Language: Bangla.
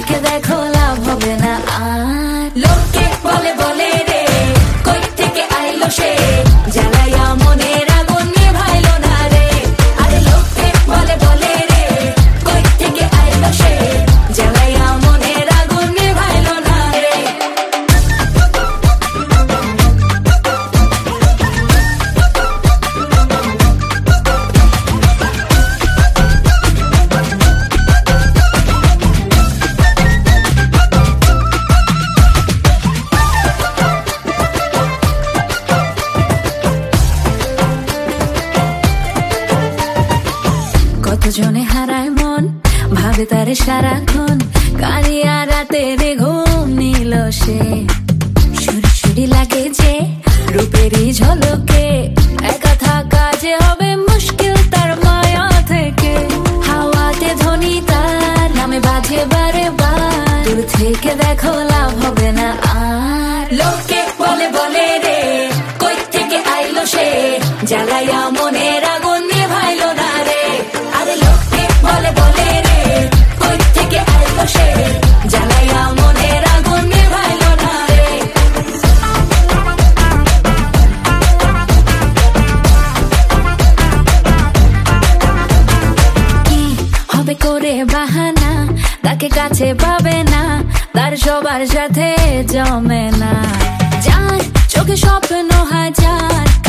থেকে দেখো লাভ হবে না আর। লোকে বলে বলে রে কই থেকে আইলো সে, জ্বালাইয়া মনের আগুন নিভাইলো না রে। আরে লোকে বলে বলে রে কই থেকে আইলো সে, জ্বালাইয়া মনের আগুন নিভাইলো না রে। কতজনে হারায় মন, ভাবে তারে সারাক্ষণ, কালিয়া রাতে রে ঘুম নিল সে। সুরি সুরি লাগে যে রূপেরই ঝলকে, একা থাকা যে হবে মুশকিল তার মায়া থেকে। হাওয়াতে ধ্বনি তার নামে বাজে বারে বার, দূর থেকে দেখো লাভ হবে না আর। লোকে বলে বলে রে কই থেকে আইলো সে, জ্বালাইয়া মনের আগুন নিভাইলো না রে। আরে লোকে বলে বলে রে কই থেকে আইলো সে, জ্বালাইয়া মনের আগুন নিভাইলো না রে। কি হবে করে বাহানা, তাকে কাছে পাবে না, তার সবার সাথে জমে না। যার চোখে স্বপ্ন হাজার,